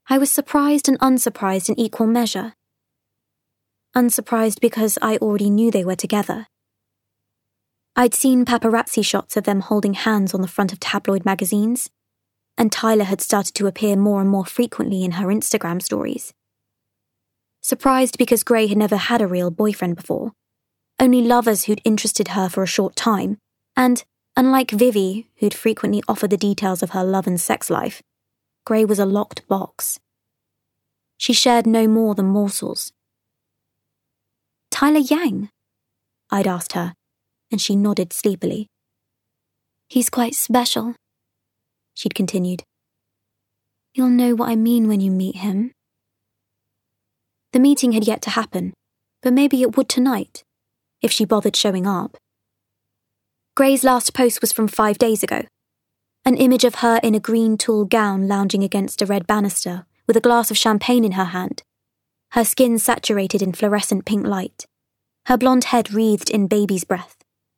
I was surprised and unsurprised in equal measure. Unsurprised because I already knew they were together. I'd seen paparazzi shots of them holding hands on the front of tabloid magazines, and Tyler had started to appear more and more frequently in her Instagram stories. Surprised because Gray had never had a real boyfriend before, only lovers who'd interested her for a short time, and, unlike Vivi, who'd frequently offered the details of her love and sex life, Gray was a locked box. She shared no more than morsels. "Tyler Yang?" I'd asked her, and she nodded sleepily. "He's quite special," she'd continued. "You'll know what I mean when you meet him." The meeting had yet to happen, but maybe it would tonight, if she bothered showing up. Gray's last post was from 5 days ago. An image of her in a green tulle gown lounging against a red banister with a glass of champagne in her hand, her skin saturated in fluorescent pink light, her blonde head wreathed in baby's breath.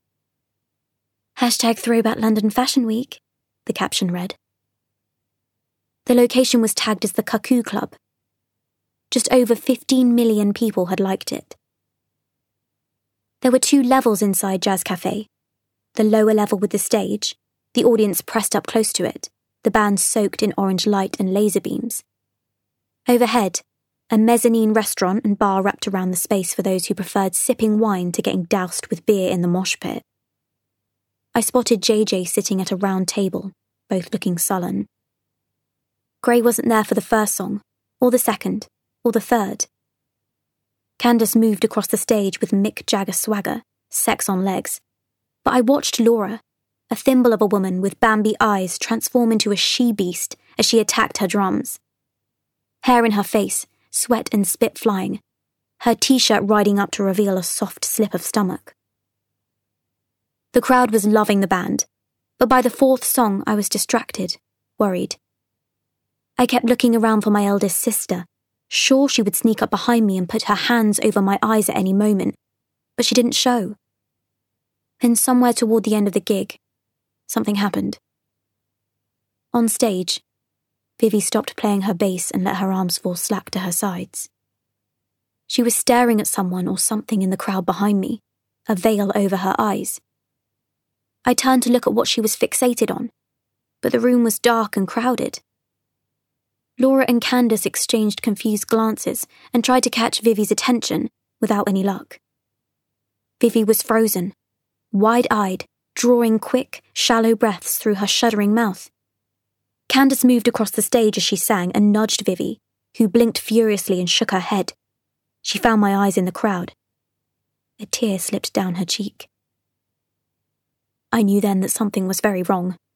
#Throwback London Fashion Week, the caption read. The location was tagged as the Cuckoo Club. Just over 15 million people had liked it. There were 2 levels inside Jazz Cafe. The lower level with the stage, the audience pressed up close to it, the band soaked in orange light and laser beams. Overhead, a mezzanine restaurant and bar wrapped around the space for those who preferred sipping wine to getting doused with beer in the mosh pit. I spotted JJ sitting at a round table, both looking sullen. Gray wasn't there for the first song, or the second, or the third. Candace moved across the stage with Mick Jagger swagger, sex on legs, but I watched Laura, a thimble of a woman with Bambi eyes, transform into a she-beast as she attacked her drums. Hair in her face, sweat and spit flying, her t-shirt riding up to reveal a soft slip of stomach. The crowd was loving the band, but by the 4th song I was distracted, worried. I kept looking around for my eldest sister, sure she would sneak up behind me and put her hands over my eyes at any moment, but she didn't show. Then somewhere toward the end of the gig, something happened. On stage, Vivi stopped playing her bass and let her arms fall slack to her sides. She was staring at someone or something in the crowd behind me, a veil over her eyes. I turned to look at what she was fixated on, but the room was dark and crowded. Laura and Candace exchanged confused glances and tried to catch Vivi's attention without any luck. Vivi was frozen, wide-eyed, drawing quick, shallow breaths through her shuddering mouth. Candace moved across the stage as she sang and nudged Vivi, who blinked furiously and shook her head. She found my eyes in the crowd. A tear slipped down her cheek. I knew then that something was very wrong.